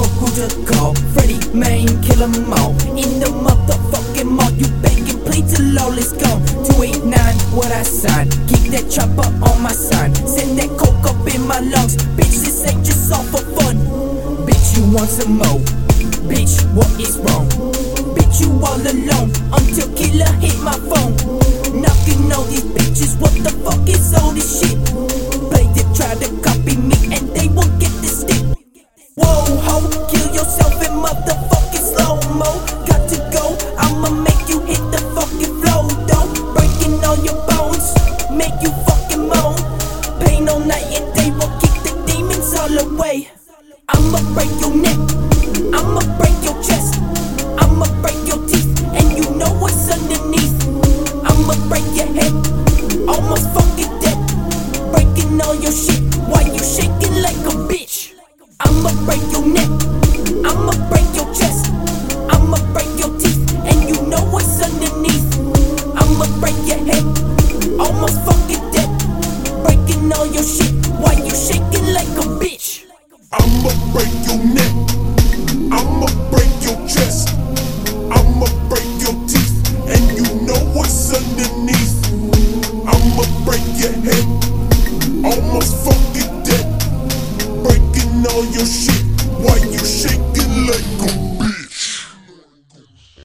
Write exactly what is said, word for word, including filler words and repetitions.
know who to call. Freddy Main, kill 'em all. In the motherfucking mall, you begging, please till all is gone. Two eight nine, what I signed. Keep that chopper on my sign. Send that coke up in my lungs. Bitch, this ain't just all for fun. Bitch, you want some more? Bitch, what is wrong? Bitch, you all alone until killer hit my phone. Knocking all these bitches, what the fuck is all this shit? Play to try to copy me and they won't get the stick. Whoa, ho, kill yourself in motherfucking slow-mo. Got to go, I'ma make you hit the fucking flow, though. Breaking all your bones, make you fucking moan. Pain all night and day will keep the demons all away. I'ma break your neck, I'ma break your chest, I'ma break your teeth, and you know what's underneath. I'ma break your head, almost fucking dead. Breaking all your shit, why you shaking like a bitch? I'ma break your neck, I'ma break your chest, I'ma break your teeth, and you know what's underneath. I'ma break your head, almost fucking dead. Breaking all your shit, why you shaking like a bitch? I'ma break your neck, I'ma break your chest, I'ma break